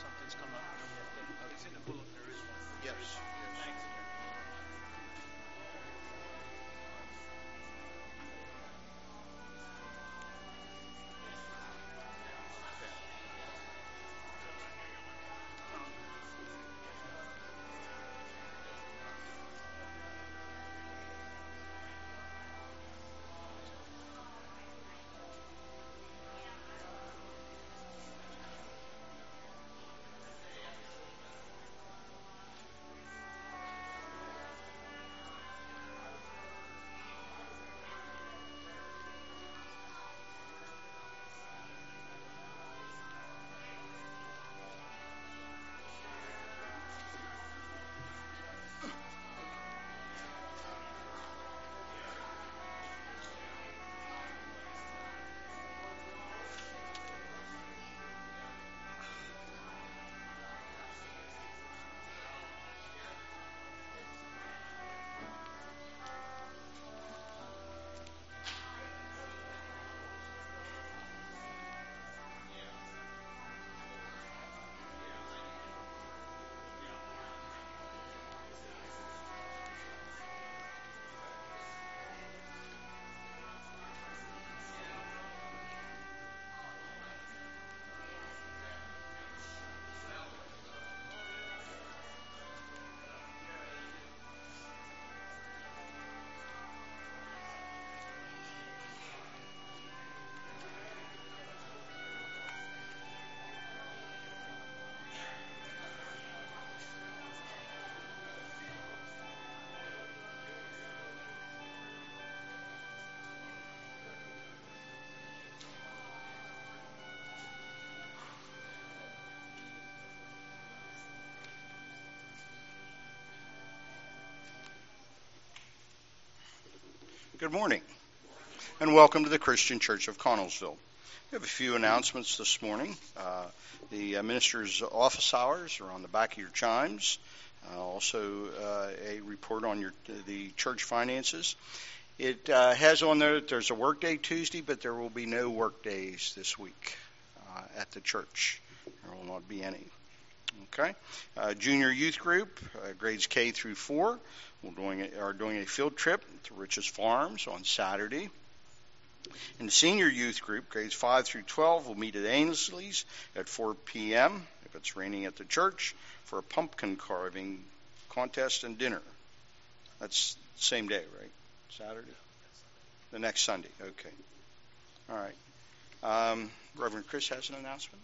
Something's come up. It's in the bulletin. There is one. Yes. Thanks. Good morning, and welcome to the Christian Church of Connellsville. We have a few announcements this morning. The minister's office hours are on the back of your chimes. Also, a report on the church finances. It has on there that there's a work day Tuesday, but there will be no work days this week at the church. There will not be any. Okay. Junior youth group, grades K through 4, are doing a field trip to Rich's Farms on Saturday. And the senior youth group, grades 5 through 12, will meet at Ainsley's at 4 p.m. if it's raining at the church for a pumpkin carving contest and dinner. That's the same day, right? Saturday? The next Sunday. Okay. All right. Reverend Chris has an announcement.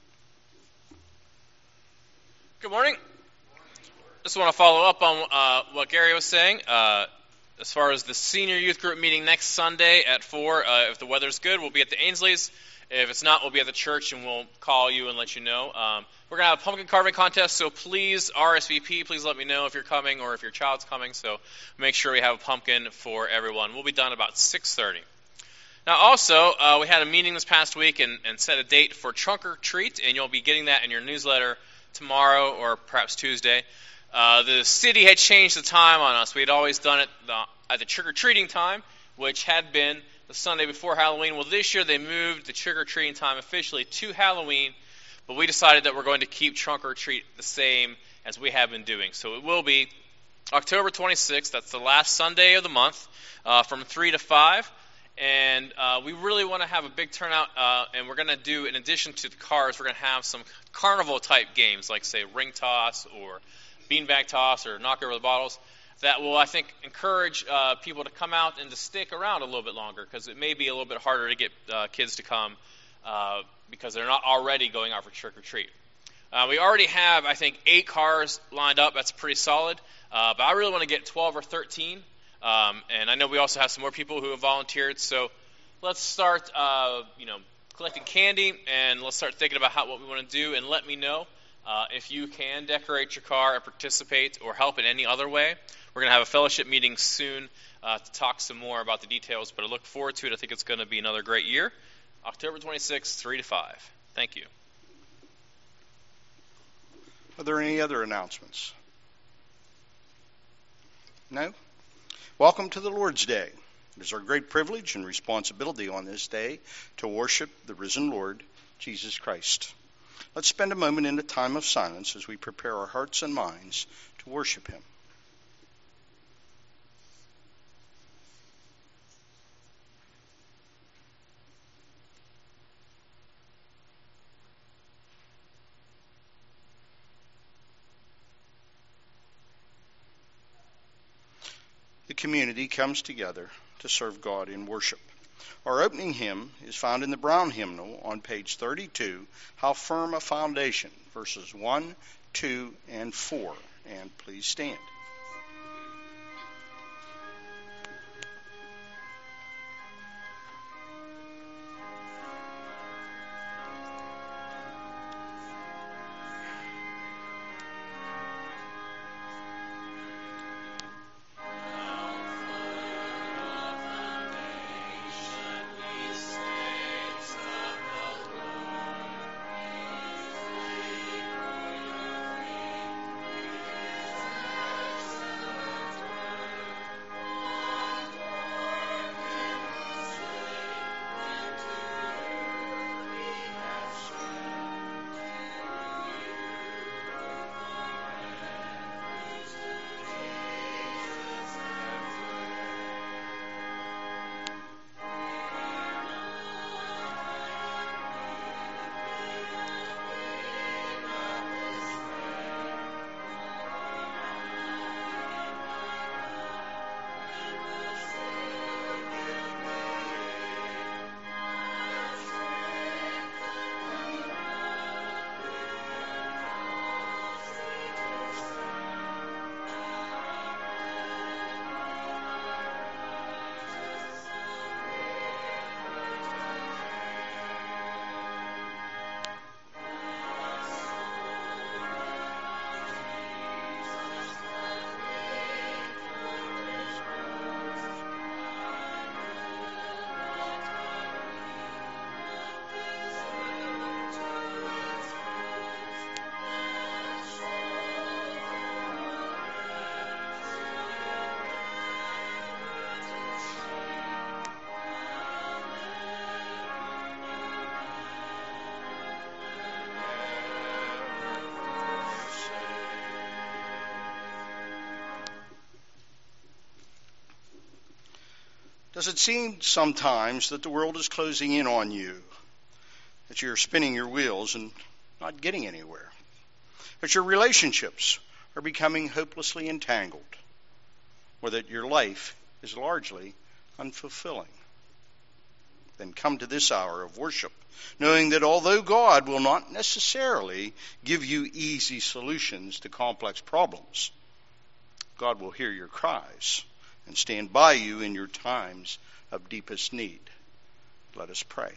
Good morning. Just want to follow up on what Gary was saying. As far as the senior youth group meeting next Sunday at 4, if the weather's good, we'll be at the Ainsley's. If it's not, we'll be at the church and we'll call you and let you know. We're going to have a pumpkin carving contest, so please RSVP. Please let me know if you're coming or if your child's coming. So make sure we have a pumpkin for everyone. We'll be done about 6:30. Now also, we had a meeting this past week and set a date for Trunk or Treat, and you'll be getting that in your newsletter tomorrow or perhaps Tuesday. The city had changed the time on us. We had always done it at the trick-or-treating time, which had been the Sunday before Halloween. Well, this year they moved the trick-or-treating time officially to Halloween, but we decided that we're going to keep Trunk or Treat the same as we have been doing. So it will be October 26th. That's the last Sunday of the month from 3 to 5. And we really want to have a big turnout, and we're going to do, in addition to the cars, we're going to have some carnival-type games, like, say, ring toss or beanbag toss or knock over the bottles, that will, I think, encourage people to come out and to stick around a little bit longer, because it may be a little bit harder to get kids to come because they're not already going out for trick-or-treat. We already have, I think, 8 cars lined up. That's pretty solid. But I really want to get 12 or 13. And I know we also have some more people who have volunteered. So let's start, collecting candy, and let's start thinking about what we want to do. And let me know if you can decorate your car and participate or help in any other way. We're going to have a fellowship meeting soon to talk some more about the details, but I look forward to it. I think it's going to be another great year. October 26th, 3 to 5. Thank you. Are there any other announcements? No? Welcome to the Lord's Day. It is our great privilege and responsibility on this day to worship the risen Lord, Jesus Christ. Let's spend a moment in a time of silence as we prepare our hearts and minds to worship him. The community comes together to serve God in worship. Our opening hymn is found in the Brown Hymnal on page 32, How Firm a Foundation, verses 1, 2, and 4. And please stand. Does it seem sometimes that the world is closing in on you, that you're spinning your wheels and not getting anywhere, that your relationships are becoming hopelessly entangled, or that your life is largely unfulfilling? Then come to this hour of worship, knowing that although God will not necessarily give you easy solutions to complex problems, God will hear your cries and stand by you in your times of deepest need. Let us pray.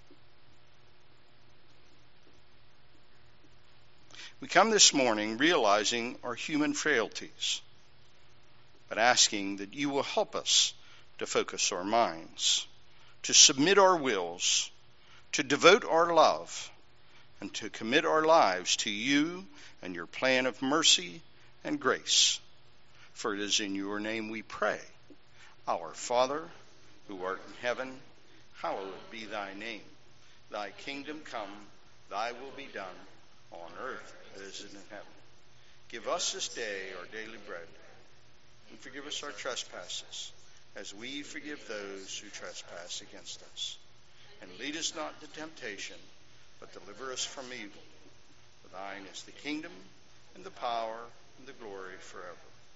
We come this morning realizing our human frailties, but asking that you will help us to focus our minds, to submit our wills, to devote our love, and to commit our lives to you and your plan of mercy and grace. For it is in your name we pray. Our Father, who art in heaven, hallowed be thy name. Thy kingdom come, thy will be done, on earth as in heaven. Give us this day our daily bread, and forgive us our trespasses, as we forgive those who trespass against us. And lead us not into temptation, but deliver us from evil. For thine is the kingdom, and the power, and the glory forever.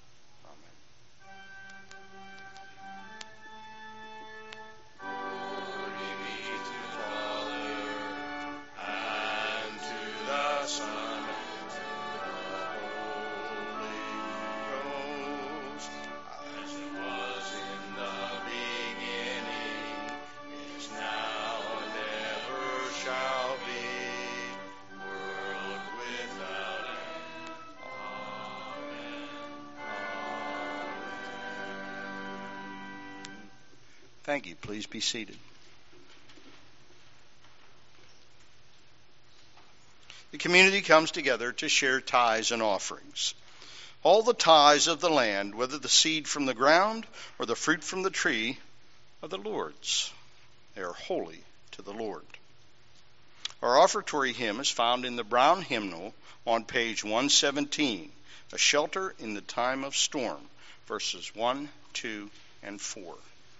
Thank you. Please be seated. The community comes together to share tithes and offerings. All the tithes of the land, whether the seed from the ground or the fruit from the tree, are the Lord's. They are holy to the Lord. Our offertory hymn is found in the Brown Hymnal on page 117, A Shelter in the Time of Storm, verses 1, 2, and 4.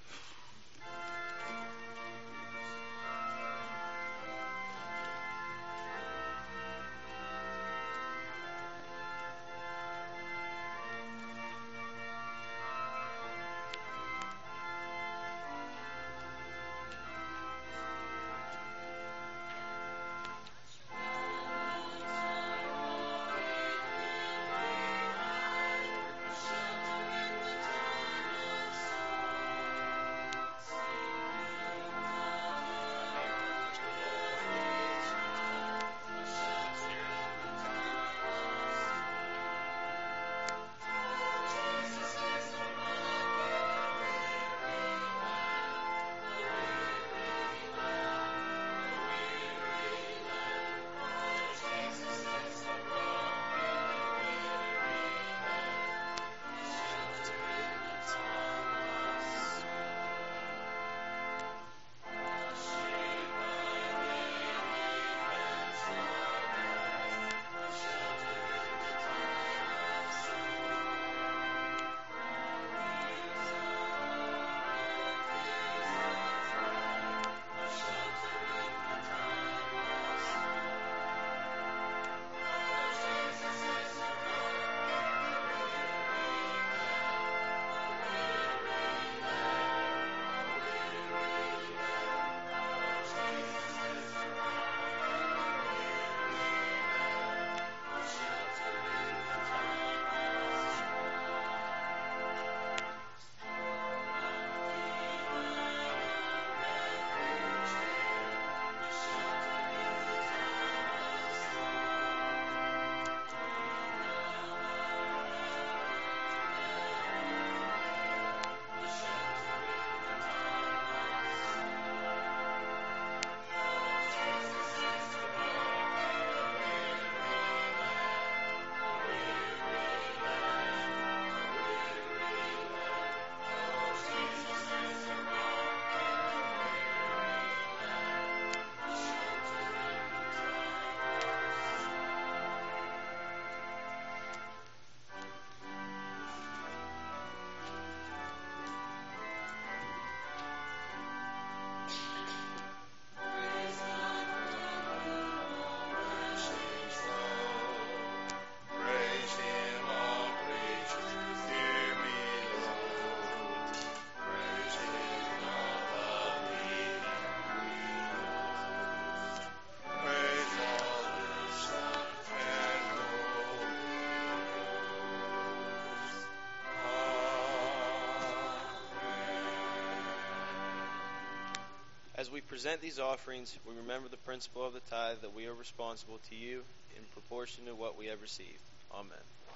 As we present these offerings, we remember the principle of the tithe, that we are responsible to you in proportion to what we have received. Amen.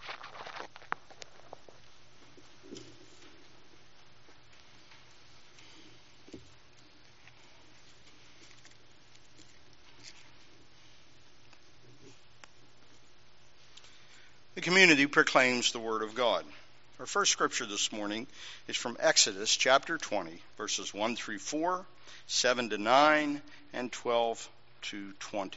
The community proclaims the Word of God. Our first scripture this morning is from Exodus chapter 20, verses 1 through 4, 7 to 9, and 12 to 20.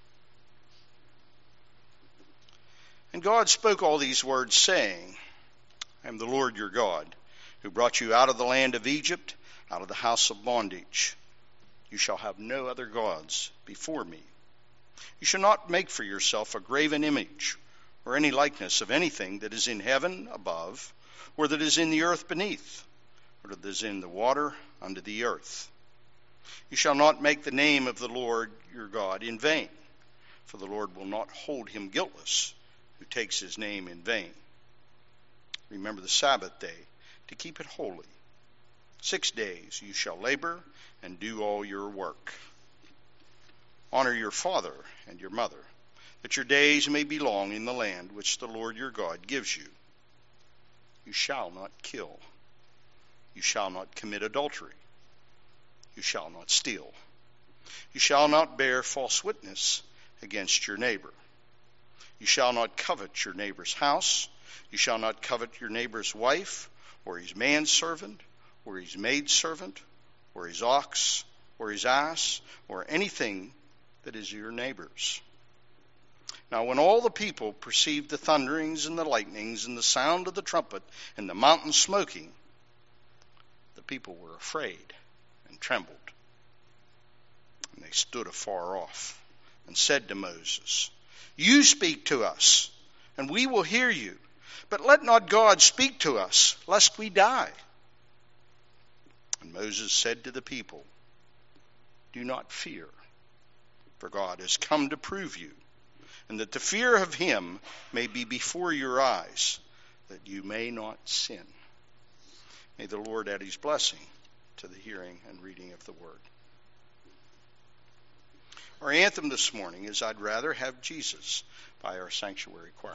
And God spoke all these words, saying, I am the Lord your God, who brought you out of the land of Egypt, out of the house of bondage. You shall have no other gods before me. You shall not make for yourself a graven image, or any likeness of anything that is in heaven above, or that is in the earth beneath, or that is in the water under the earth. You shall not make the name of the Lord your God in vain, for the Lord will not hold him guiltless who takes his name in vain. Remember the Sabbath day to keep it holy. 6 days you shall labor and do all your work. Honor your father and your mother, that your days may be long in the land which the Lord your God gives you. You shall not kill. You shall not commit adultery. You shall not steal. You shall not bear false witness against your neighbor. You shall not covet your neighbor's house. You shall not covet your neighbor's wife, or his manservant, or his maidservant, or his ox, or his ass, or anything that is your neighbor's. Now when all the people perceived the thunderings and the lightnings and the sound of the trumpet and the mountain smoking, the people were afraid and trembled. And they stood afar off and said to Moses, "You speak to us, and we will hear you. But let not God speak to us, lest we die." And Moses said to the people, "Do not fear, for God has come to prove you, and that the fear of him may be before your eyes, that you may not sin." May the Lord add his blessing to the hearing and reading of the word. Our anthem this morning is "I'd Rather Have Jesus" by our sanctuary choir.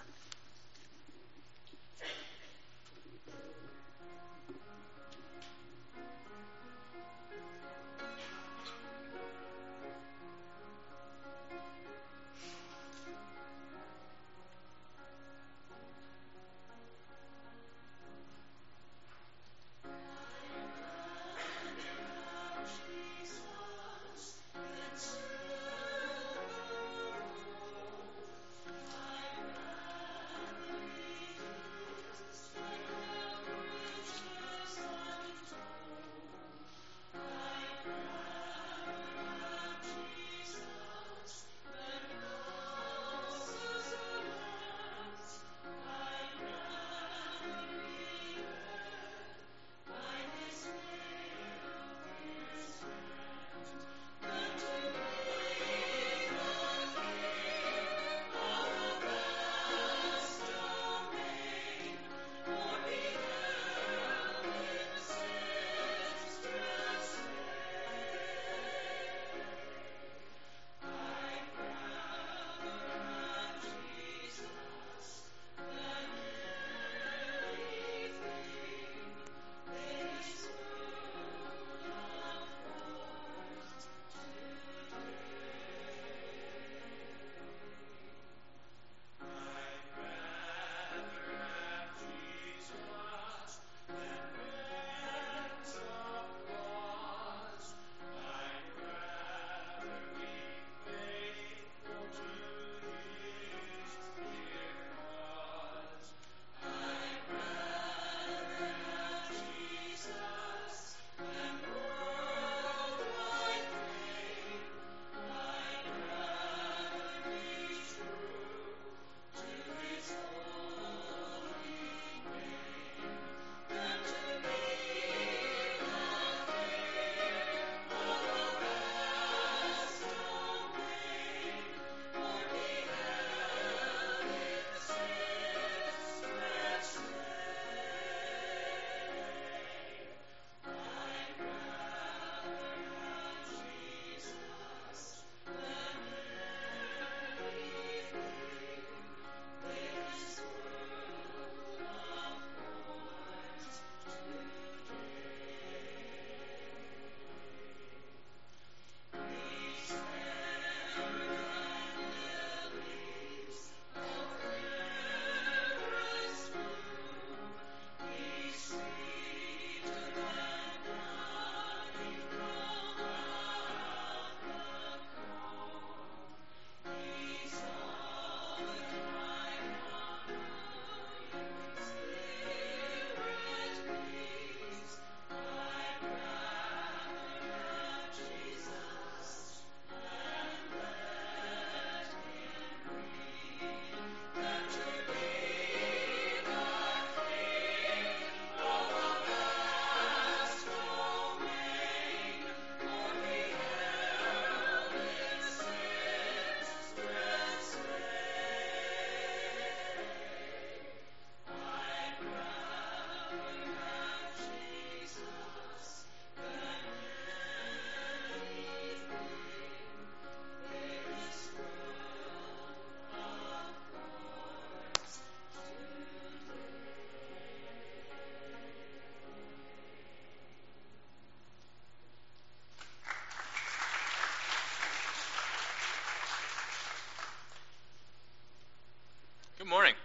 Good morning.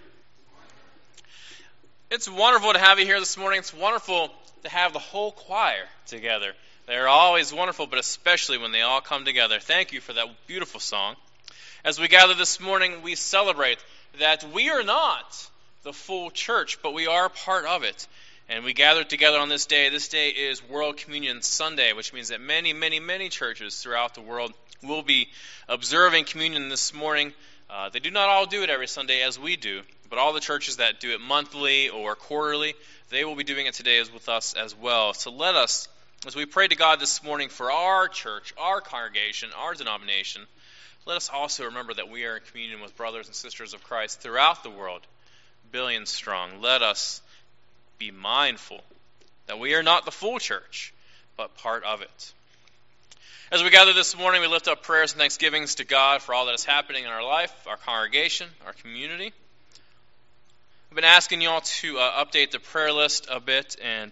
It's wonderful to have you here this morning. It's wonderful to have the whole choir together. They're always wonderful, but especially when they all come together. Thank you for that beautiful song. As we gather this morning, we celebrate that we are not the full church, but we are part of it. And we gather together on this day. This day is World Communion Sunday, which means that many, many, many churches throughout the world will be observing communion this morning. They do not all do it every Sunday as we do, but all the churches that do it monthly or quarterly, they will be doing it today with us as well. So let us, as we pray to God this morning for our church, our congregation, our denomination, let us also remember that we are in communion with brothers and sisters of Christ throughout the world, billions strong. Let us be mindful that we are not the full church, but part of it. As we gather this morning, we lift up prayers and thanksgivings to God for all that is happening in our life, our congregation, our community. I've been asking you all to update the prayer list a bit, and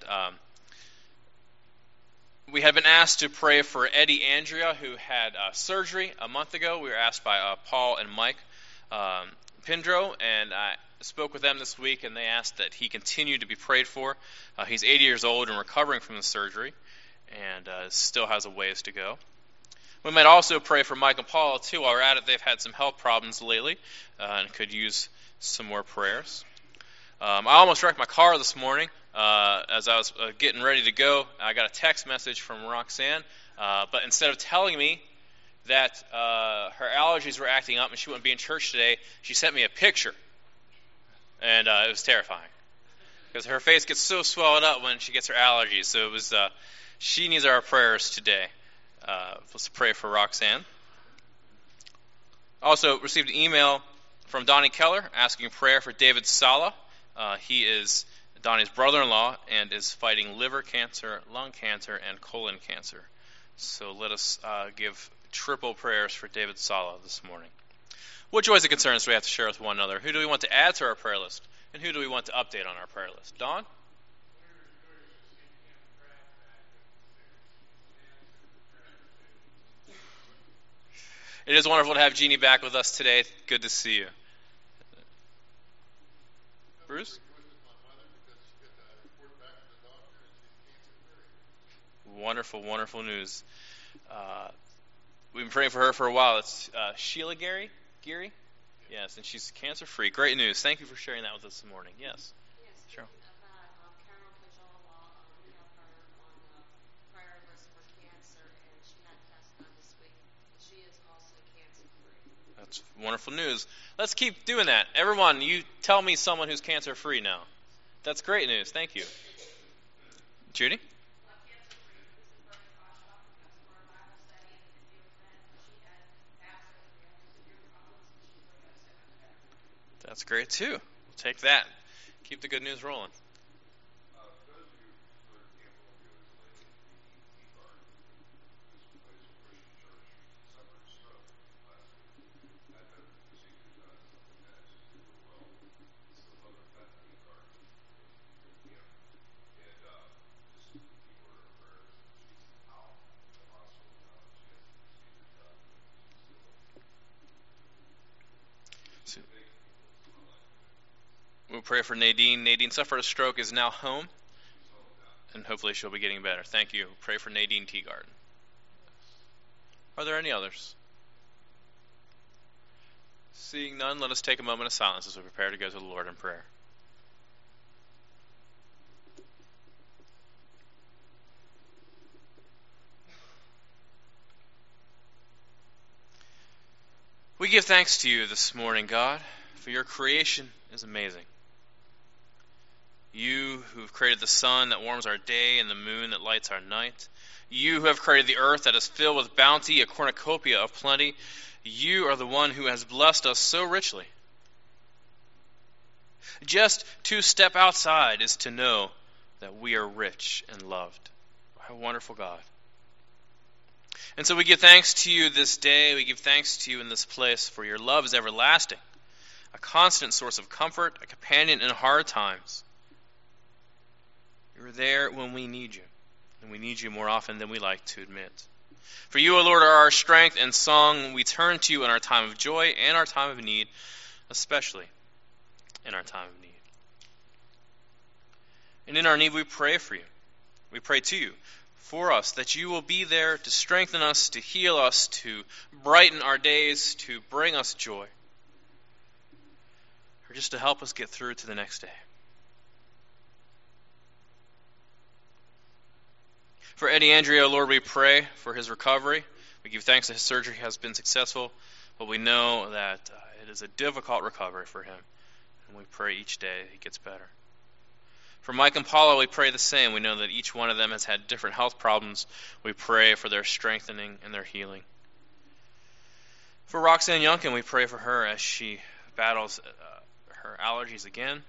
we have been asked to pray for Eddie Andrea, who had surgery a month ago. We were asked by Paul and Mike Pindro, and I spoke with them this week, and they asked that he continue to be prayed for. He's 80 years old and recovering from the surgery, and still has a ways to go. We might also pray for Mike and Paula, too. While we're at it, they've had some health problems lately and could use some more prayers. I almost wrecked my car this morning. As I was getting ready to go, I got a text message from Roxanne, but instead of telling me that her allergies were acting up and she wouldn't be in church today, she sent me a picture, and it was terrifying because her face gets so swelled up when she gets her allergies. So it was she needs our prayers today. Let's pray for Roxanne. Also received an email from Donnie Keller asking prayer for David Sala. He is Donnie's brother-in-law and is fighting liver cancer, lung cancer, and colon cancer. So let us give triple prayers for David Sala this morning. What joys and concerns do we have to share with one another? Who do we want to add to our prayer list? And who do we want to update on our prayer list? Don? It is wonderful to have Jeannie back with us today. Good to see you. Bruce? Wonderful, wonderful news. We've been praying for her for a while. It's Sheila Geary? Yes, and she's cancer-free. Great news. Thank you for sharing that with us this morning. Yes. Yes, Sure. Carol Pajala, we have her on the prior list for cancer, and she had tests done this week. She is also cancer-free. That's wonderful news. Let's keep doing that. Everyone, you tell me someone who's cancer-free now. That's great news. Thank you. Judy? That's great, too. We'll take that. Keep the good news rolling. We'll pray for Nadine. Nadine suffered a stroke, is now home, and hopefully she'll be getting better. Thank you. Pray for Nadine Teagarden. Are there any others? Seeing none, let us take a moment of silence as we prepare to go to the Lord in prayer. We give thanks to you this morning, God, for your creation is amazing. You who have created the sun that warms our day and the moon that lights our night. You who have created the earth that is filled with bounty, a cornucopia of plenty. You are the one who has blessed us so richly. Just to step outside is to know that we are rich and loved. What a wonderful God. And so we give thanks to you this day. We give thanks to you in this place, for your love is everlasting, a constant source of comfort, a companion in hard times. You're there when we need you, and we need you more often than we like to admit. For you, O Lord, are our strength and song. We turn to you in our time of joy and our time of need, especially in our time of need. And in our need, we pray for you. We pray to you for us, that you will be there to strengthen us, to heal us, to brighten our days, to bring us joy, or just to help us get through to the next day. For Eddie Andrea, Lord, we pray for his recovery. We give thanks that his surgery has been successful, but we know that it is a difficult recovery for him, and we pray each day he gets better. For Mike and Paula, we pray the same. We know that each one of them has had different health problems. We pray for their strengthening and their healing. For Roxanne Yunkin, we pray for her as she battles her allergies again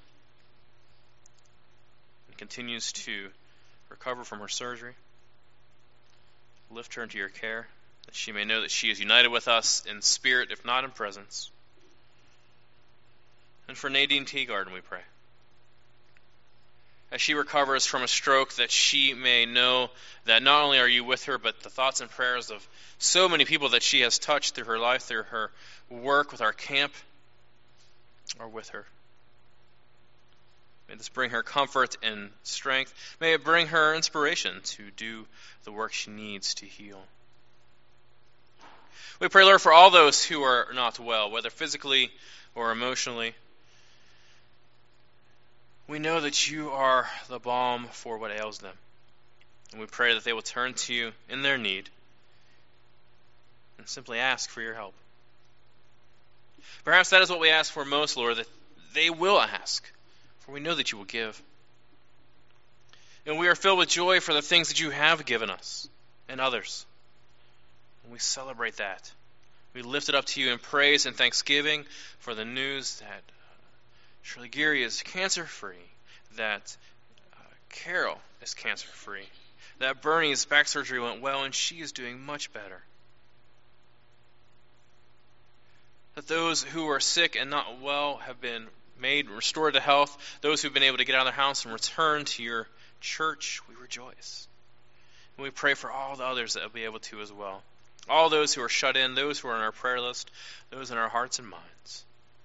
and continues to recover from her surgery. Lift her into your care, that she may know that she is united with us in spirit, if not in presence. And for Nadine Teagarden, we pray, as she recovers from a stroke, that she may know that not only are you with her, but the thoughts and prayers of so many people that she has touched through her life, through her work with our camp, are with her. May this bring her comfort and strength. May it bring her inspiration to do the work she needs to heal. We pray, Lord, for all those who are not well, whether physically or emotionally. We know that you are the balm for what ails them. And we pray that they will turn to you in their need and simply ask for your help. Perhaps that is what we ask for most, Lord, that they will ask, for we know that you will give. And we are filled with joy for the things that you have given us and others. And we celebrate that. We lift it up to you in praise and thanksgiving for the news that Shirley Geary is cancer-free, that Carol is cancer-free, that Bernie's back surgery went well and she is doing much better, that those who are sick and not well have been made restored to health, those who have been able to get out of their house and return to your church, we rejoice. And we pray for all the others that will be able to as well, all those who are shut in, those who are on our prayer list, those in our hearts and minds.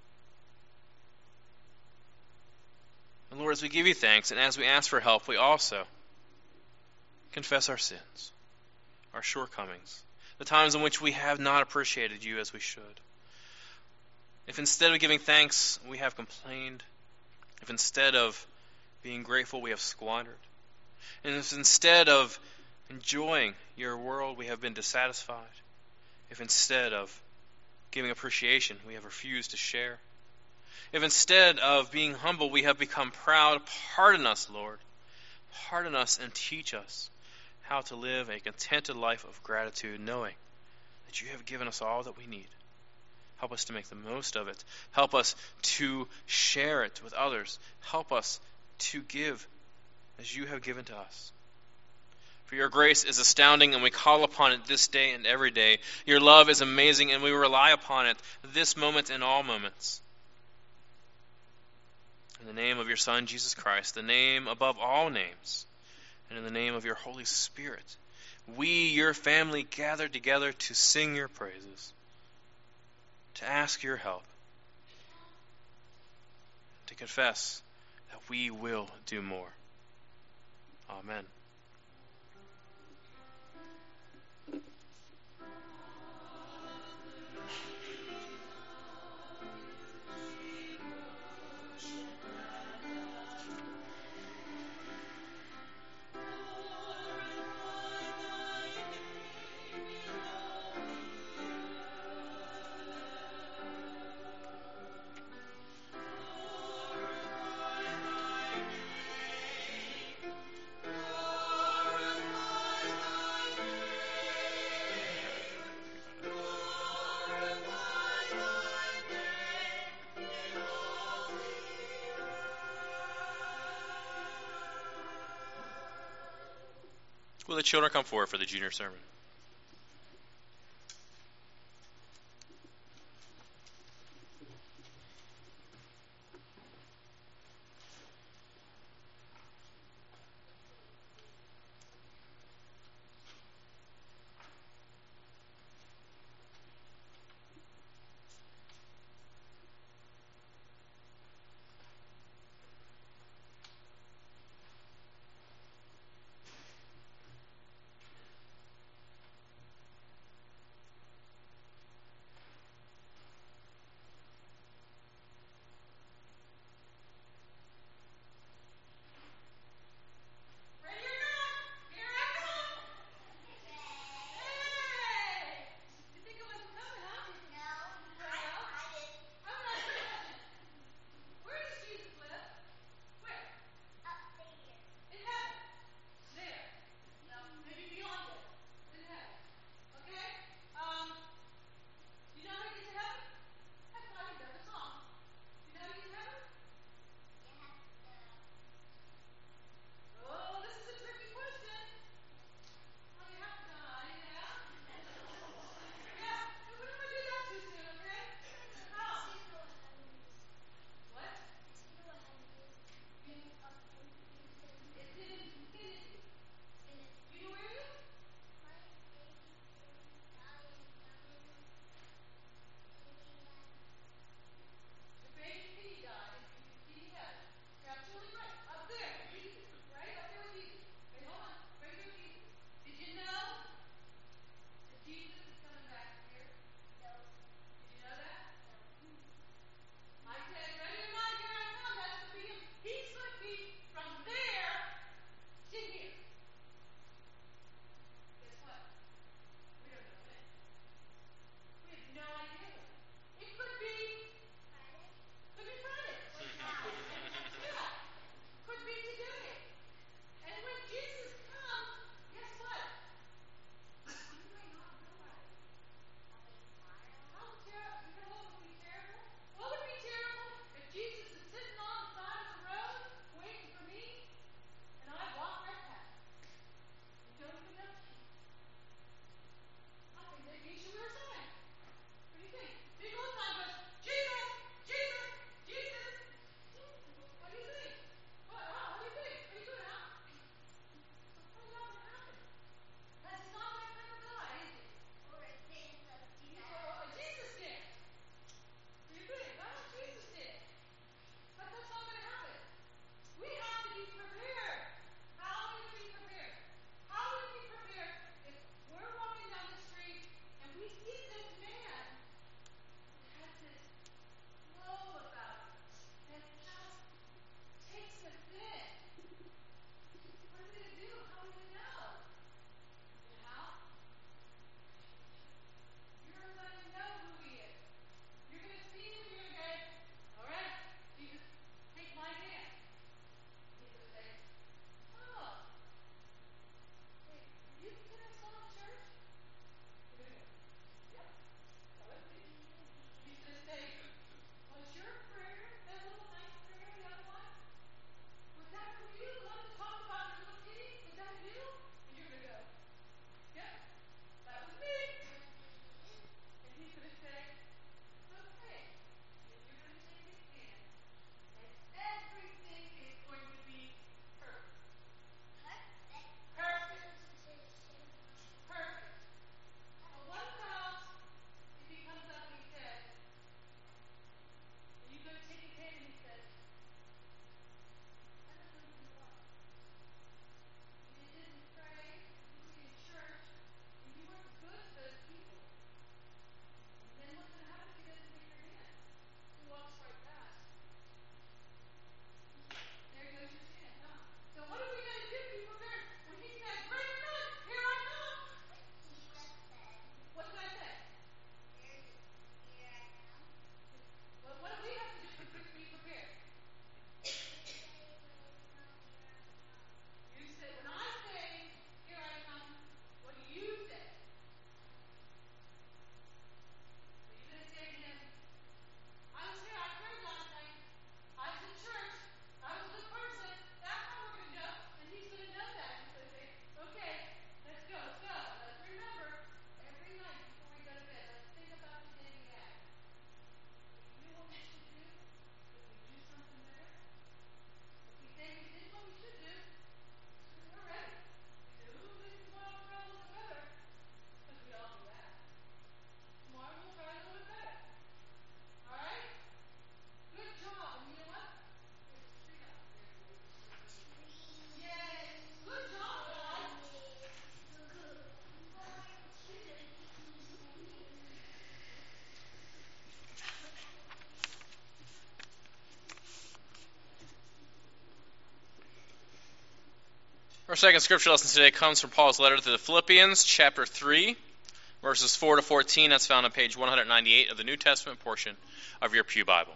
And Lord, as we give you thanks and as we ask for help, we also confess our sins, our shortcomings, the times in which we have not appreciated you as we should. If instead of giving thanks we have complained, if instead of being grateful we have squandered, and if instead of enjoying your world we have been dissatisfied, if instead of giving appreciation we have refused to share, if instead of being humble we have become proud, pardon us, Lord. Pardon us and teach us how to live a contented life of gratitude, knowing that you have given us all that we need. Help us to make the most of it. Help us to share it with others. Help us to give as you have given to us. For your grace is astounding, and we call upon it this day and every day. Your love is amazing, and we rely upon it this moment and all moments. In the name of your Son, Jesus Christ, the name above all names, and in the name of your Holy Spirit, we, your family, gather together to sing your praises, to ask your help, to confess that we will do more. Amen. Will the children come forward for the junior sermon? Our second scripture lesson today comes from Paul's letter to the Philippians, chapter 3, verses 4 to 14. That's found on page 198 of the New Testament portion of your Pew Bible.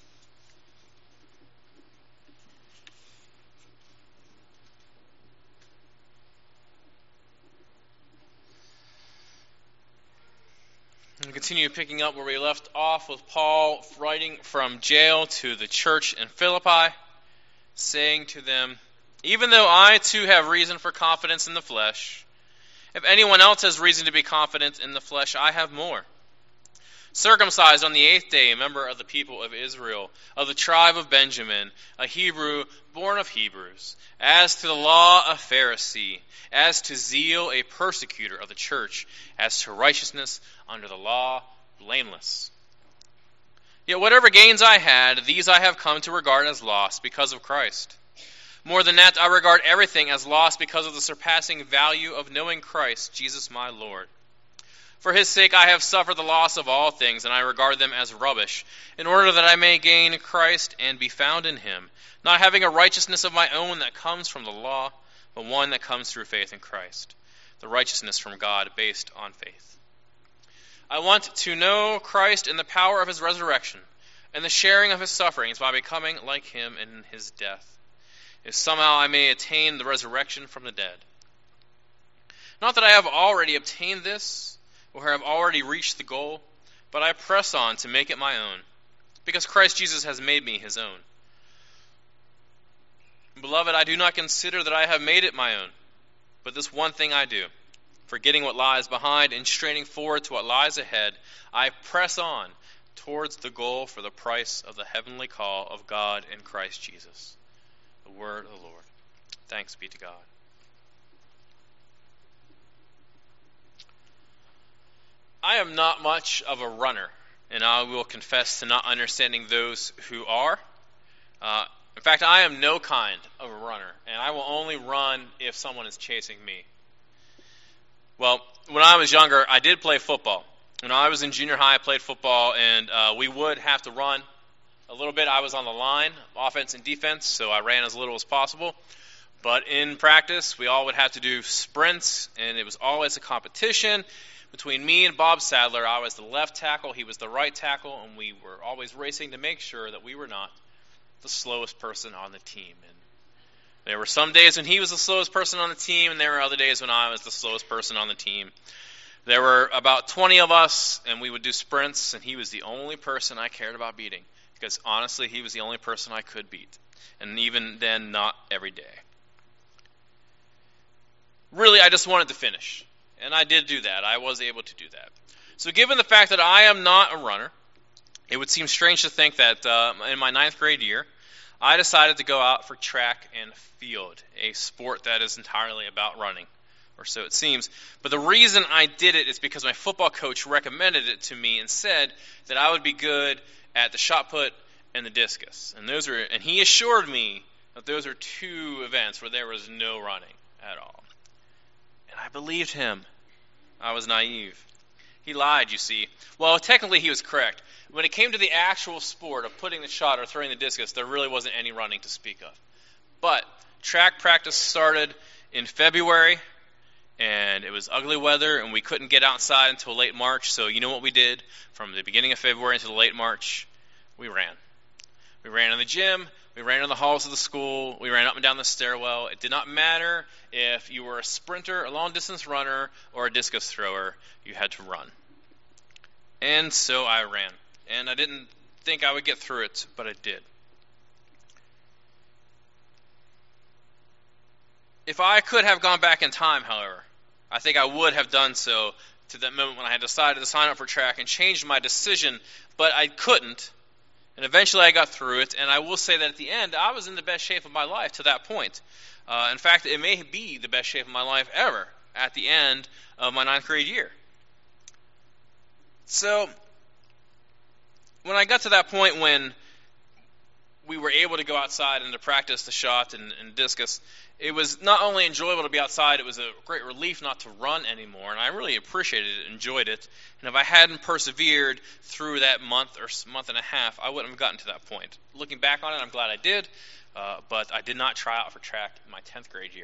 We continue picking up where we left off with Paul writing from jail to the church in Philippi, saying to them, "Even though I too have reason for confidence in the flesh, if anyone else has reason to be confident in the flesh, I have more. Circumcised on the 8th day, a member of the people of Israel, of the tribe of Benjamin, a Hebrew, born of Hebrews, as to the law, a Pharisee, as to zeal, a persecutor of the church, as to righteousness under the law, blameless. Yet whatever gains I had, these I have come to regard as loss because of Christ. More than that, I regard everything as loss because of the surpassing value of knowing Christ, Jesus my Lord. For his sake I have suffered the loss of all things, and I regard them as rubbish, in order that I may gain Christ and be found in him, not having a righteousness of my own that comes from the law, but one that comes through faith in Christ, the righteousness from God based on faith. I want to know Christ in the power of his resurrection, and the sharing of his sufferings by becoming like him in his death, if somehow I may attain the resurrection from the dead. Not that I have already obtained this, or have already reached the goal, but I press on to make it my own, because Christ Jesus has made me his own. Beloved, I do not consider that I have made it my own, but this one thing I do, forgetting what lies behind and straining forward to what lies ahead, I press on towards the goal for the price of the heavenly call of God in Christ Jesus. The word of the Lord. Thanks be to God. I am not much of a runner, and I will confess to not understanding those who are. In fact, I am no kind of a runner, and I will only run if someone is chasing me. Well, when I was younger, I did play football. When I was in junior high, I played football, and we would have to run a little bit. I was on the line, offense and defense, so I ran as little as possible. But in practice, we all would have to do sprints, and it was always a competition between me and Bob Sadler. I was the left tackle, he was the right tackle, and we were always racing to make sure that we were not the slowest person on the team. And there were some days when he was the slowest person on the team, and there were other days when I was the slowest person on the team. There were about 20 of us, and we would do sprints, and he was the only person I cared about beating, because honestly, he was the only person I could beat. And even then, not every day. Really, I just wanted to finish. And I did do that. I was able to do that. So given the fact that I am not a runner, it would seem strange to think that in my 9th grade year, I decided to go out for track and field, a sport that is entirely about running, or so it seems. But the reason I did it is because my football coach recommended it to me and said that I would be good at the shot put and the discus. And he assured me that those are two events where there was no running at all. And I believed him. I was naive. He lied, you see. Well, technically he was correct. When it came to the actual sport of putting the shot or throwing the discus, there really wasn't any running to speak of. But track practice started in February, and it was ugly weather, and we couldn't get outside until late March. So you know what we did? From the beginning of February until late March, we ran. We ran in the gym. We ran in the halls of the school. We ran up and down the stairwell. It did not matter if you were a sprinter, a long-distance runner, or a discus thrower. You had to run. And so I ran. And I didn't think I would get through it, but I did. If I could have gone back in time, however, I think I would have done so to that moment when I had decided to sign up for track and changed my decision, but I couldn't. And eventually I got through it, and I will say that at the end, I was in the best shape of my life to that point. In fact, it may be the best shape of my life ever at the end of my 9th grade year. So, when I got to that point when we were able to go outside and to practice the shot and discus, it was not only enjoyable to be outside, it was a great relief not to run anymore, and I really appreciated it, enjoyed it. And if I hadn't persevered through that month or month and a half, I wouldn't have gotten to that point. Looking back on it, I'm glad I did, but I did not try out for track in my 10th grade year,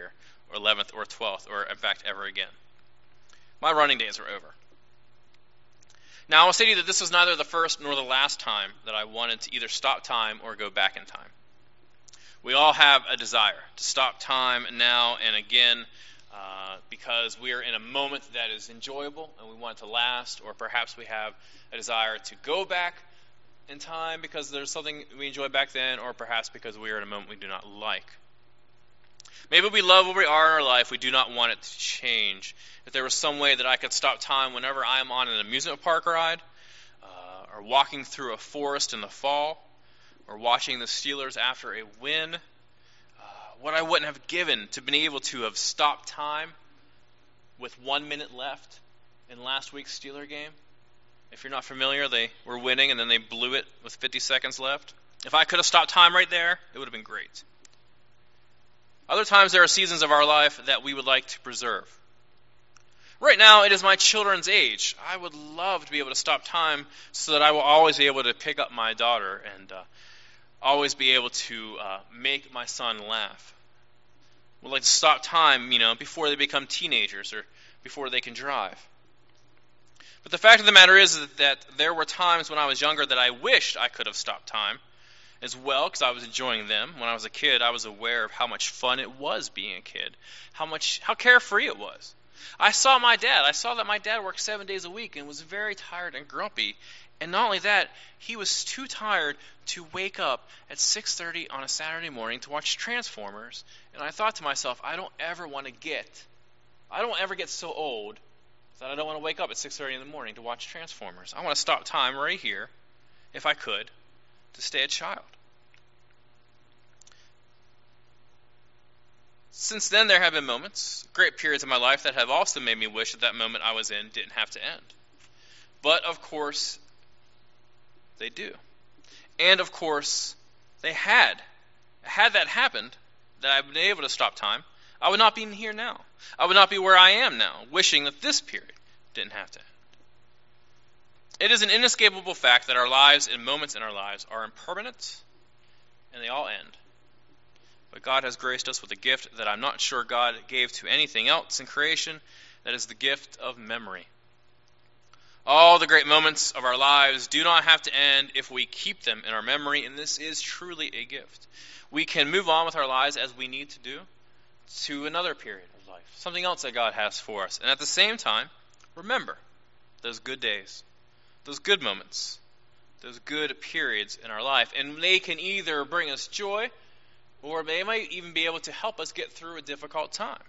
or 11th, or 12th, or in fact ever again. My running days are over. Now, I will say to you that this was neither the first nor the last time that I wanted to either stop time or go back in time. We all have a desire to stop time now and again because we are in a moment that is enjoyable and we want it to last, or perhaps we have a desire to go back in time because there's something we enjoyed back then, or perhaps because we are in a moment we do not like. Maybe we love where we are in our life. We do not want it to change. If there was some way that I could stop time whenever I am on an amusement park ride, or walking through a forest in the fall, or watching the Steelers after a win, what I wouldn't have given to be able to have stopped time with 1 minute left in last week's Steeler game. If you're not familiar, they were winning and then they blew it with 50 seconds left. If I could have stopped time right there, it would have been great. Other times there are seasons of our life that we would like to preserve. Right now, it is my children's age. I would love to be able to stop time so that I will always be able to pick up my daughter and always be able to make my son laugh. Would like to stop time, before they become teenagers or before they can drive. But the fact of the matter is that there were times when I was younger that I wished I could have stopped time as well, because I was enjoying them. When I was a kid, I was aware of how much fun it was being a kid, how carefree it was. I saw that my dad worked 7 days a week and was very tired and grumpy. And not only that, he was too tired to wake up at 6:30 on a Saturday morning to watch Transformers. And I thought to myself, I don't ever get so old that I don't want to wake up at 6:30 in the morning to watch Transformers. I want to stop time right here, if I could, to stay a child. Since then, there have been moments, great periods of my life, that have also made me wish that moment I was in didn't have to end. But, of course, they do. And, of course, they had. Had that happened, that I've been able to stop time, I would not be here now. I would not be where I am now, wishing that this period didn't have to end. It is an inescapable fact that our lives and moments in our lives are impermanent, and they all end. But God has graced us with a gift that I'm not sure God gave to anything else in creation. That is the gift of memory. All the great moments of our lives do not have to end if we keep them in our memory, and this is truly a gift. We can move on with our lives as we need to do to another period of life, something else that God has for us. And at the same time, remember those good days, those good moments, those good periods in our life. And they can either bring us joy, or they might even be able to help us get through a difficult time.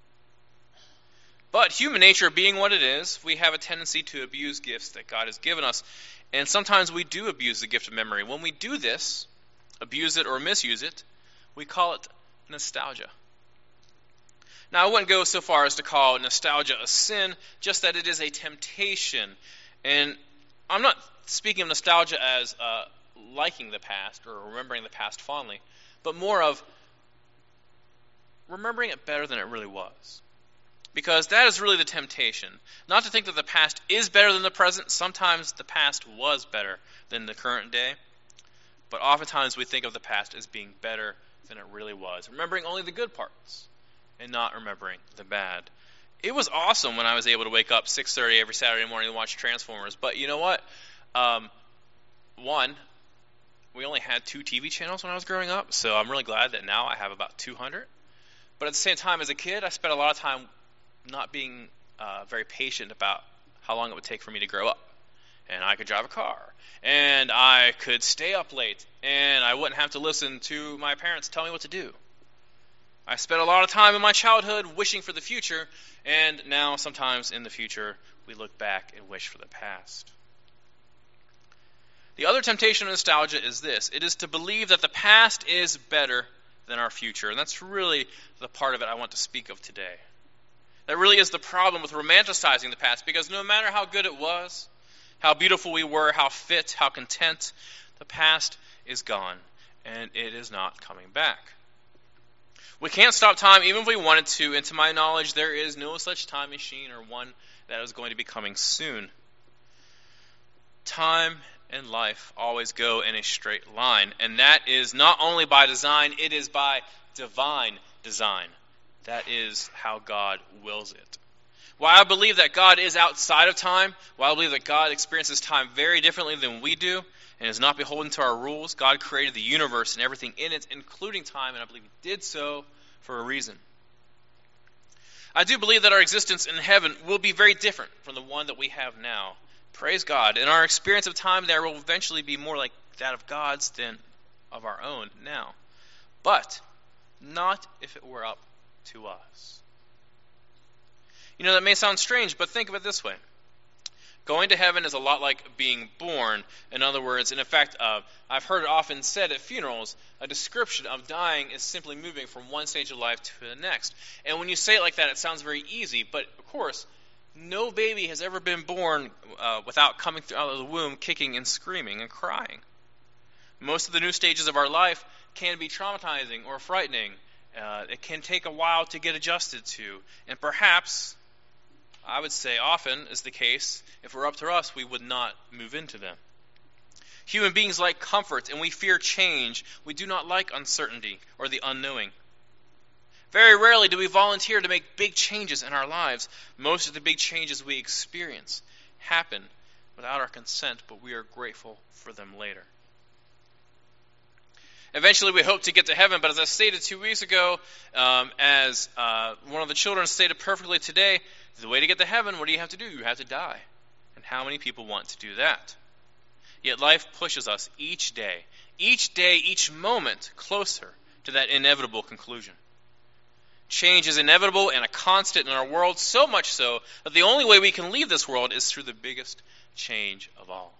But human nature being what it is, we have a tendency to abuse gifts that God has given us. And sometimes we do abuse the gift of memory. When we do this, abuse it or misuse it, we call it nostalgia. Now, I wouldn't go so far as to call nostalgia a sin, just that it is a temptation. And I'm not speaking of nostalgia as liking the past or remembering the past fondly, but more of remembering it better than it really was. Because that is really the temptation. Not to think that the past is better than the present. Sometimes the past was better than the current day. But oftentimes we think of the past as being better than it really was. Remembering only the good parts and not remembering the bad. It was awesome when I was able to wake up 6:30 every Saturday morning and watch Transformers. But you know what? One, we only had 2 TV channels when I was growing up, so I'm really glad that now I have about 200. But at the same time, as a kid, I spent a lot of time not being very patient about how long it would take for me to grow up. And I could drive a car, and I could stay up late, and I wouldn't have to listen to my parents tell me what to do. I spent a lot of time in my childhood wishing for the future, and now sometimes in the future we look back and wish for the past. The other temptation of nostalgia is this. It is to believe that the past is better than our future, and that's really the part of it I want to speak of today. That really is the problem with romanticizing the past, because no matter how good it was, how beautiful we were, how fit, how content, the past is gone, and it is not coming back. We can't stop time even if we wanted to, and to my knowledge, there is no such time machine or one that is going to be coming soon. Time and life always go in a straight line, and that is not only by design, it is by divine design. That is how God wills it. While I believe that God is outside of time, while I believe that God experiences time very differently than we do, and is not beholden to our rules, God created the universe and everything in it, including time, and I believe He did so for a reason. I do believe that our existence in heaven will be very different from the one that we have now. Praise God. And our experience of time there will eventually be more like that of God's than of our own now. But not if it were up to us. You know, that may sound strange, but think of it this way. Going to heaven is a lot like being born. In other words, and in fact, I've heard it often said at funerals, a description of dying is simply moving from one stage of life to the next. And when you say it like that, it sounds very easy. But, of course, no baby has ever been born without coming out of the womb kicking and screaming and crying. Most of the new stages of our life can be traumatizing or frightening. It can take a while to get adjusted to. And perhaps, I would say often is the case, if it were up to us, we would not move into them. Human beings like comfort, and we fear change. We do not like uncertainty or the unknowing. Very rarely do we volunteer to make big changes in our lives. Most of the big changes we experience happen without our consent, but we are grateful for them later. Eventually we hope to get to heaven, but as I stated 2 weeks ago, as one of the children stated perfectly today, the way to get to heaven, what do you have to do? You have to die. And how many people want to do that? Yet life pushes us each day, each moment closer to that inevitable conclusion. Change is inevitable and a constant in our world, so much so that the only way we can leave this world is through the biggest change of all.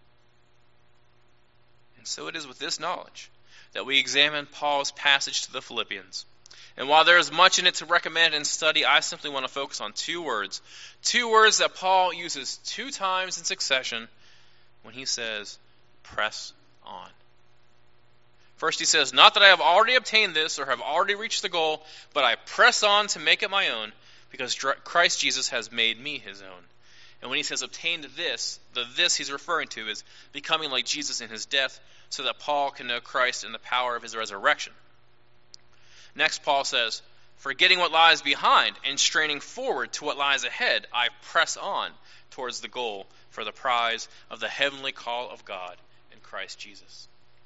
And so it is with this knowledge that we examine Paul's passage to the Philippians. And while there is much in it to recommend and study, I simply want to focus on two words that Paul uses 2 times in succession when he says, press on. First he says, not that I have already obtained this or have already reached the goal, but I press on to make it my own, because Christ Jesus has made me his own. And when he says obtained this, the this he's referring to is becoming like Jesus in his death, so that Paul can know Christ in the power of his resurrection. Next, Paul says, forgetting what lies behind and straining forward to what lies ahead, I press on towards the goal for the prize of the heavenly call of God in Christ Jesus.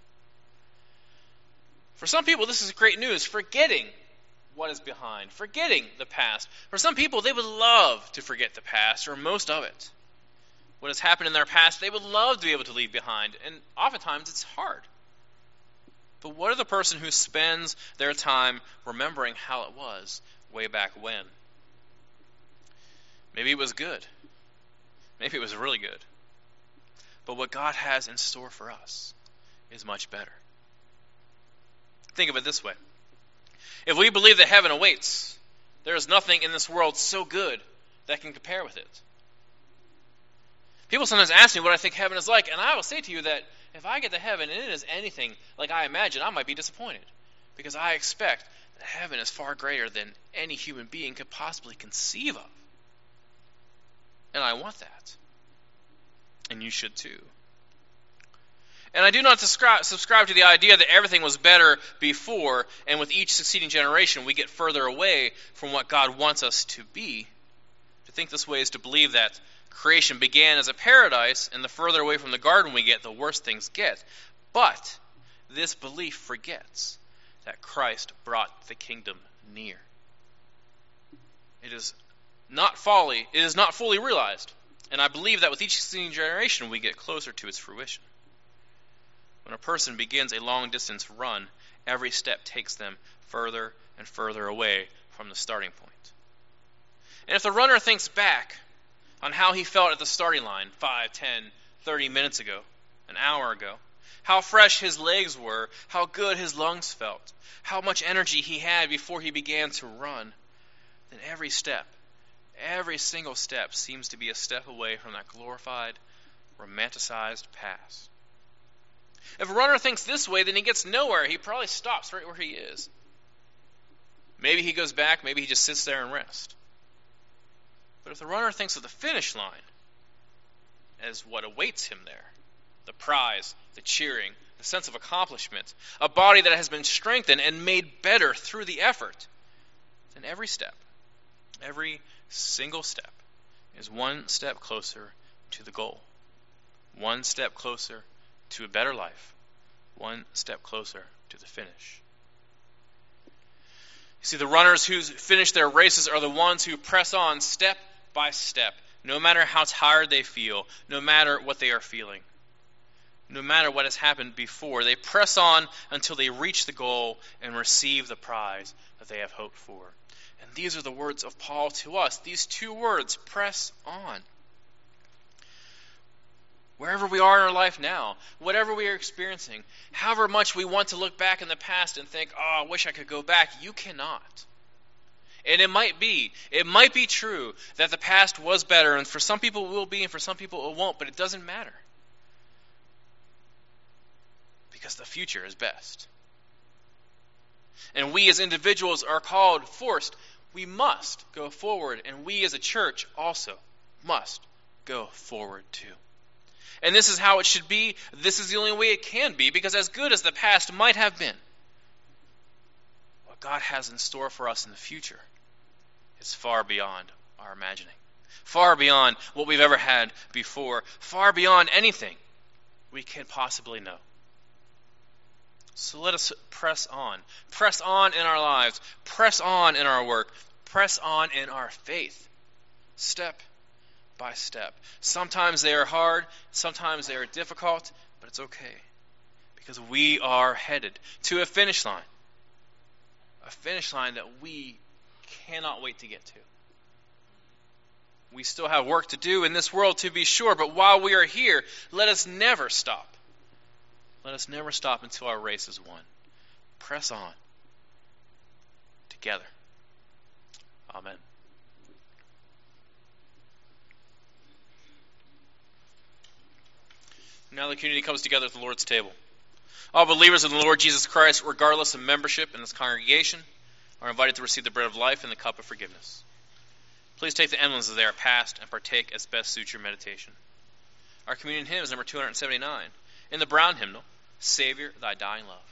For some people, this is great news, forgetting what is behind, forgetting the past. For some people, they would love to forget the past, or most of it. What has happened in their past, they would love to be able to leave behind, and oftentimes it's hard. But what of the person who spends their time remembering how it was way back when? Maybe it was good. Maybe it was really good. But what God has in store for us is much better. Think of it this way. If we believe that heaven awaits, there is nothing in this world so good that can compare with it. People sometimes ask me what I think heaven is like, and I will say to you that if I get to heaven and it is anything like I imagine, I might be disappointed, because I expect that heaven is far greater than any human being could possibly conceive of. And I want that. And you should too. And I do not subscribe to the idea that everything was better before, and with each succeeding generation we get further away from what God wants us to be. To think this way is to believe that creation began as a paradise, and the further away from the garden we get, the worse things get. But this belief forgets that Christ brought the kingdom near. It is not fully realized, and I believe that with each succeeding generation we get closer to its fruition. When a person begins a long-distance run, every step takes them further and further away from the starting point. And if the runner thinks back on how he felt at the starting line 5, 10, 30 minutes ago, an hour ago, how fresh his legs were, how good his lungs felt, how much energy he had before he began to run, then every single step seems to be a step away from that glorified, romanticized past. If a runner thinks this way, then he gets nowhere. He probably stops right where he is. Maybe he goes back, maybe he just sits there and rests. But if the runner thinks of the finish line as what awaits him there, the prize, the cheering, the sense of accomplishment, a body that has been strengthened and made better through the effort, And every step, every single step, is one step closer to the goal. One step closer to a better life. One step closer to the finish. You see, the runners who finish their races are the ones who press on step by step, no matter how tired they feel, no matter what they are feeling, no matter what has happened before. They press on until they reach the goal and receive the prize that they have hoped for. And these are the words of Paul to us. These two words, press on. Wherever we are in our life now, whatever we are experiencing, however much we want to look back in the past and think, oh, I wish I could go back, you cannot. And it might be true that the past was better, and for some people it will be, and for some people it won't, but it doesn't matter. Because the future is best. And we as individuals are called, forced, we must go forward, and we as a church also must go forward too. And this is how it should be. This is the only way it can be, because as good as the past might have been, what God has in store for us in the future is far beyond our imagining, far beyond what we've ever had before, far beyond anything we can possibly know. So let us press on in our lives, press on in our work, press on in our faith, step by step. Sometimes they are hard, sometimes they are difficult, but it's okay, because we are headed to a finish line that we cannot wait to get to. We still have work to do in this world, to be sure, but while we are here, let us never stop. Let us never stop until our race is won. Press on together. Amen. Now the community comes together at the Lord's table. All believers in the Lord Jesus Christ, regardless of membership in this congregation, are invited to receive the bread of life and the cup of forgiveness. Please take the emblems as they are passed and partake as best suits your meditation. Our communion hymn is number 279. In the brown hymnal, Savior, Thy Dying Love.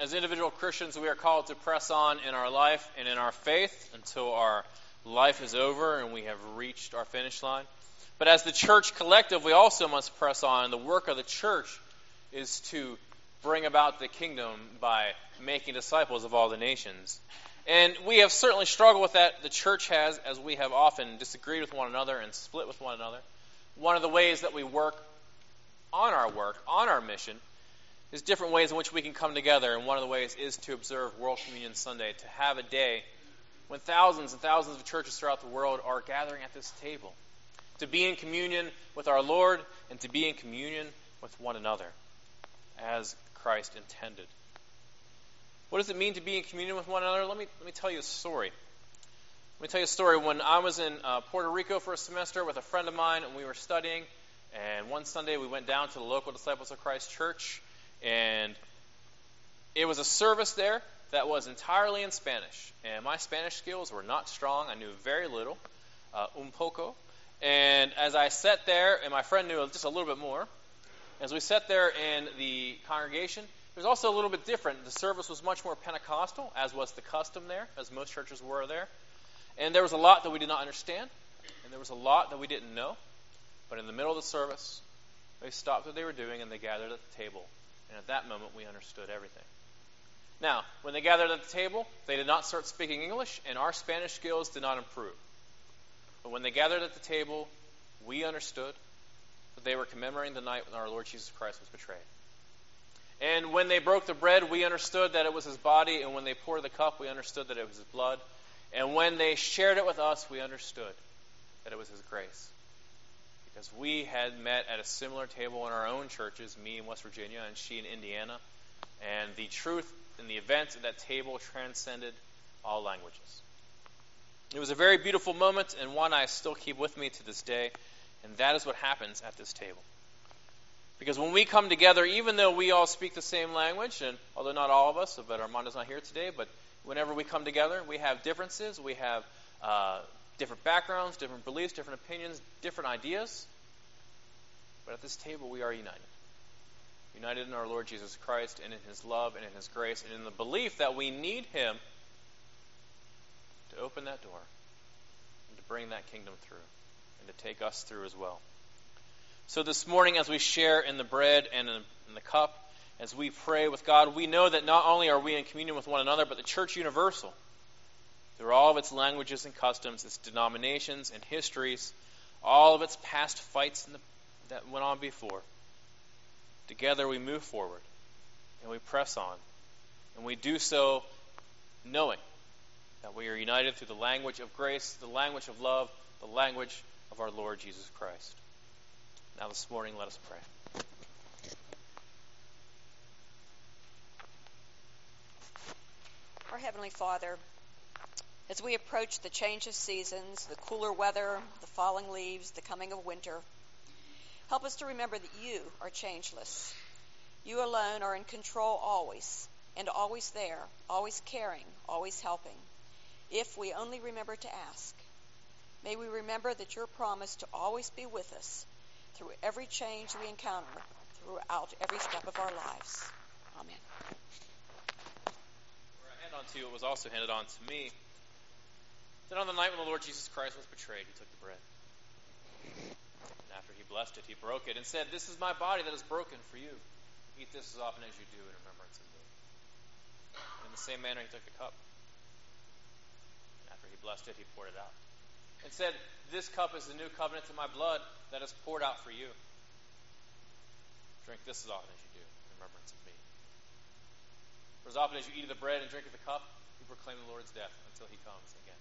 as individual Christians, we are called to press on in our life and in our faith until our life is over and we have reached our finish line. But as the church collective, we also must press on. The work of the church is to bring about the kingdom by making disciples of all the nations. And we have certainly struggled with that. The church has, as we have often disagreed with one another and split with one another. One of the ways that we work, on our mission, is different ways in which we can come together. And one of the ways is to observe World Communion Sunday, to have a day when thousands and thousands of churches throughout the world are gathering at this table, to be in communion with our Lord and to be in communion with one another, as Christ intended. What does it mean to be in communion with one another? Let me tell you a story. Let me tell you a story. When I was in Puerto Rico for a semester with a friend of mine, and we were studying, and one Sunday we went down to the local Disciples of Christ church, and it was a service there that was entirely in Spanish. And my Spanish skills were not strong. I knew very little, un poco. And as I sat there, and my friend knew just a little bit more, as we sat there in the congregation, it was also a little bit different. The service was much more Pentecostal, as was the custom there, as most churches were there. And there was a lot that we did not understand, and there was a lot that we didn't know. But in the middle of the service, they stopped what they were doing, and they gathered at the table. And at that moment, we understood everything. Now, when they gathered at the table, they did not start speaking English, and our Spanish skills did not improve. But when they gathered at the table, we understood that they were commemorating the night when our Lord Jesus Christ was betrayed. And when they broke the bread, we understood that it was his body, and when they poured the cup, we understood that it was his blood. And when they shared it with us, we understood that it was his grace. Because we had met at a similar table in our own churches, me in West Virginia and she in Indiana, and the truth and the events at that table transcended all languages. It was a very beautiful moment, and one I still keep with me to this day, and that is what happens at this table. Because when we come together, even though we all speak the same language, and although not all of us, but Armando's not here today, but whenever we come together, we have differences, we have different backgrounds, different beliefs, different opinions, different ideas. But at this table, we are united. United in our Lord Jesus Christ, and in his love, and in his grace, and in the belief that we need him to open that door, and to bring that kingdom through, and to take us through as well. So this morning, as we share in the bread and in the cup, as we pray with God, we know that not only are we in communion with one another, but the church universal, through all of its languages and customs, its denominations and histories, all of its past fights that went on before, together we move forward and we press on. And we do so knowing that we are united through the language of grace, the language of love, the language of our Lord Jesus Christ. Now this morning, let us pray. Our Heavenly Father, as we approach the change of seasons, the cooler weather, the falling leaves, the coming of winter, help us to remember that you are changeless. You alone are in control always, and always there, always caring, always helping, if we only remember to ask. May we remember that your promise to always be with us through every change we encounter throughout every step of our lives. Amen. Where I hand on to you, it was also handed on to me, that on the night when the Lord Jesus Christ was betrayed, he took the bread. And after he blessed it, he broke it and said, "This is my body that is broken for you. Eat this as often as you do in remembrance of me." And in the same manner, he took the cup. And after he blessed it, he poured it out. And said, "This cup is the new covenant in my blood that is poured out for you. Drink this as often as you do in remembrance of me." For as often as you eat of the bread and drink of the cup, you proclaim the Lord's death until he comes again.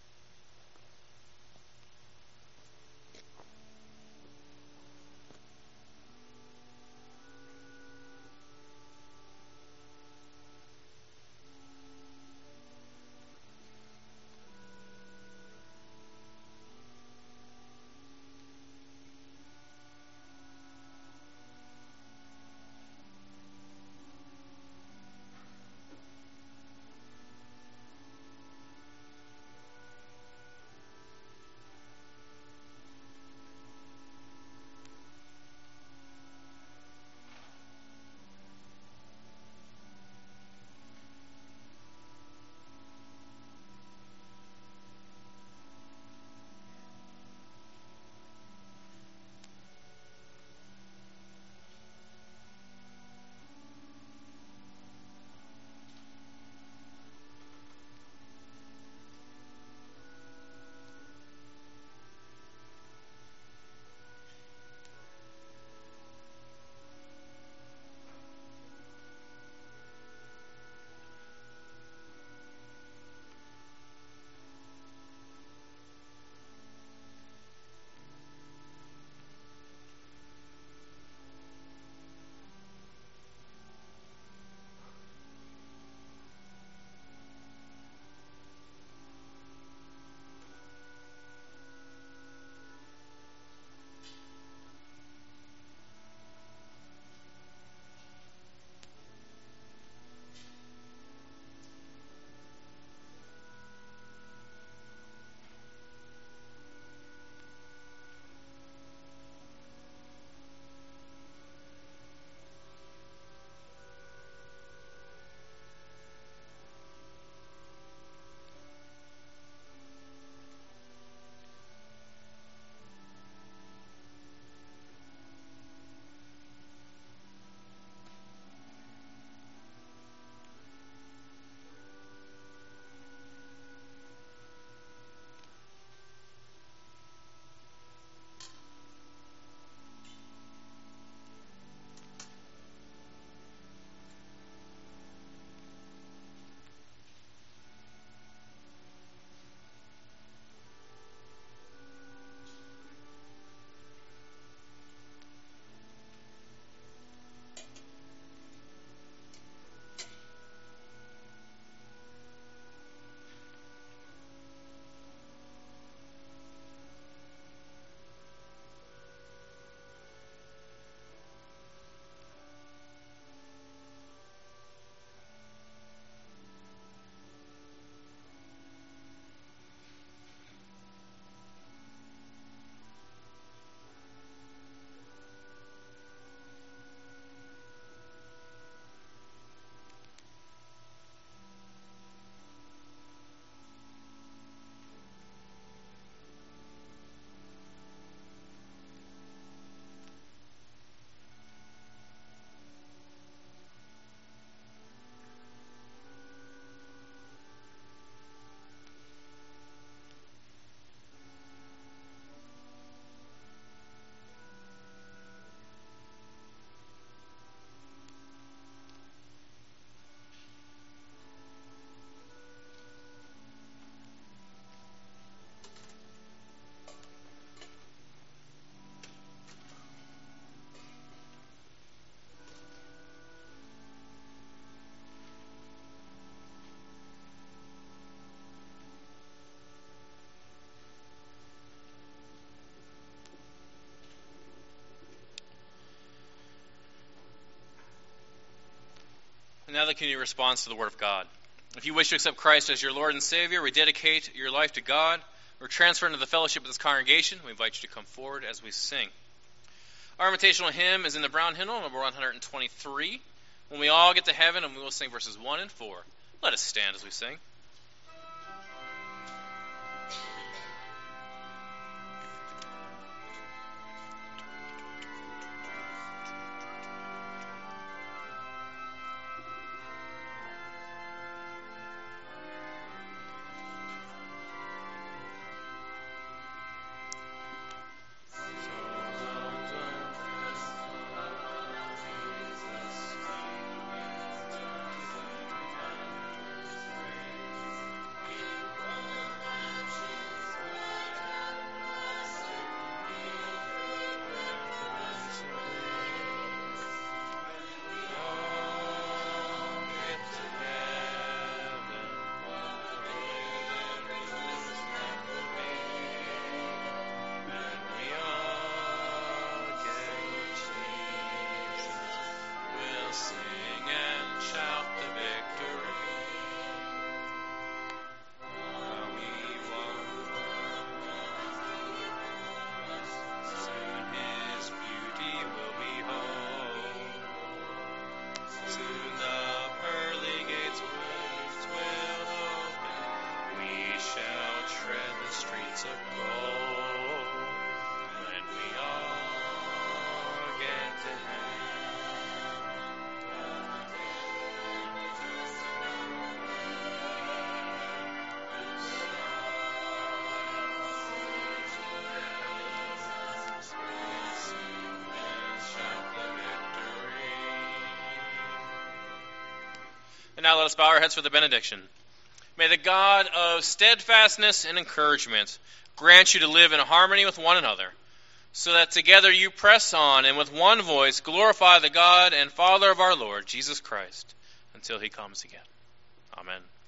And now the community responds to the Word of God. If you wish to accept Christ as your Lord and Savior, rededicate your life to God, or transfer into the fellowship of this congregation, we invite you to come forward as we sing. Our invitational hymn is in the Brown Hymnal, number 123. When we all get to heaven, and we will sing verses 1 and 4. Let us stand as we sing. And now let us bow our heads for the benediction. May the God of steadfastness and encouragement grant you to live in harmony with one another, so that together you press on and with one voice glorify the God and Father of our Lord, Jesus Christ, until he comes again. Amen.